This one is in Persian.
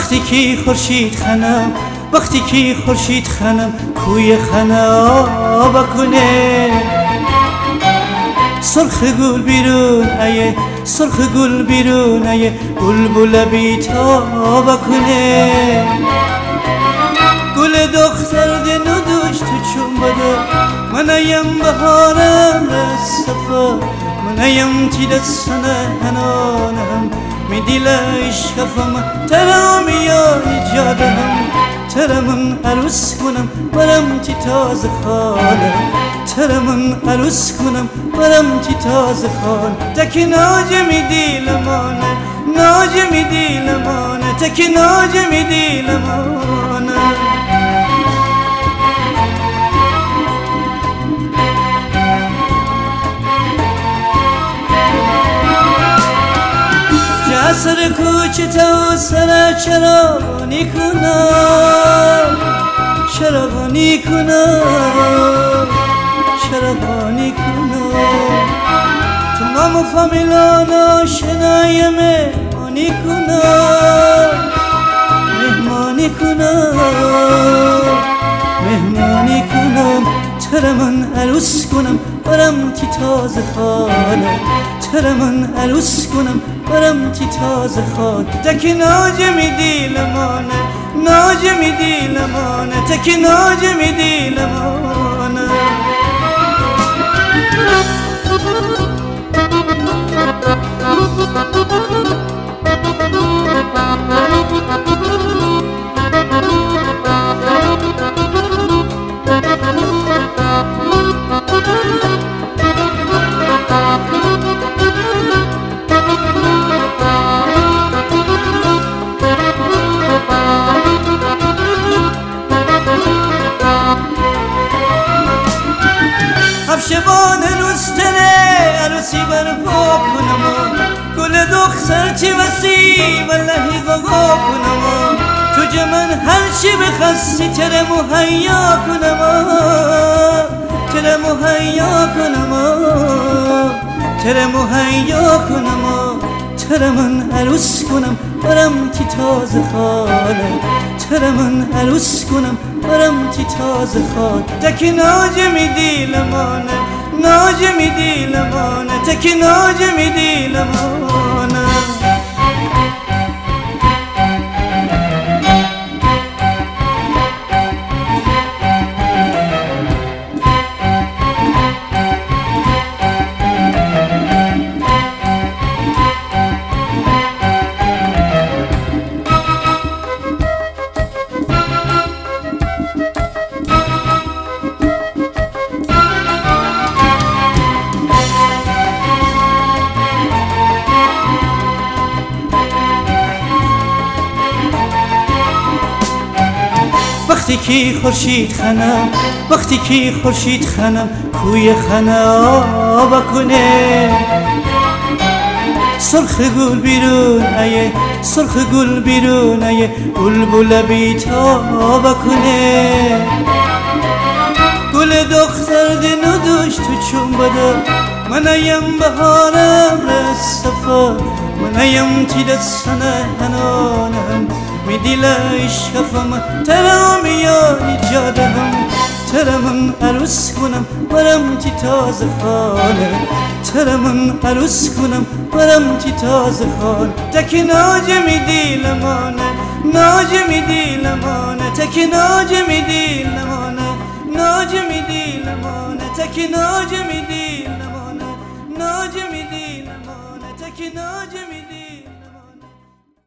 وقتی که خورشید خنم، وقتی که خورشید خنم کوی خنا بکنه، سرخ گل بیرون ایه، سرخ گل بیرون ایه، بلبل بی‌تاب کنه. گل دختر دنو دوش تو چون بده، من ایم بهارم رسفا، من ایم تی دستانه هنانم، می دیل عشقفم ترم یا جادم، ترمن عروس کنم برم تی تازه خانه، ترمن عروس کنم برم تی تازه خانه. تکی ناجمی دیلمانه، ناجمی دیلمانه، تکی ناجمی دیلمانه. سر کوچه تو سر چراغانی کنم، چراغانی کنم، چراغانی کنم. تمام فامیلان آشنای مهمانی کنم، مهمانی کنم، مهمانی کنم. ترمن عروس کنم برم تی تازه خانه، ترمن عروس کنم برم تی تازه خانه. تکی ناجمی دیلمانه، ناجمی دیلمانه، تکی ناجمی دیلمانه. افشبان رستنه عروسی برپا کنم، گل دختر چی وسی واللهی غاغا کنم. تو جمن هرچی بخستی تر مهیا کنم، تر مهیا کنم، تر مهیا کنم. تر من عروس کنم برم تی تازه خانه، تر من عروس کنم برم تی تازه خانه. تکی ناجمی دیلمانه، ناجمی دیلمانه، تکی ناجمی دیلمانه. وقتی که خورشید خنم، وقتی که خورشید خنم کوی خنا بکنه، سرخ گل بیرون ایه، سرخ گل بیرون ایه، بلبل بی‌تاب کنه. گل دختر دنو دوش تو چون بده، من ایم بهارم رسفا، من ایم تی دستانه هنانم، می دیل عشقفم ترم یا جادم. ترمن عروس کنم برم تی تازه خانه، ترمن عروس کنم برم تی تازه خانه. تکی ناجمی دیلمانه، ناجمی دیلمانه، تکی ناجمی دیلمانه، ناجمی دیلمانه، تکی ناجمی دیلمانه، ناجمی دیلمانه، تکی ناجمی دیلمانه.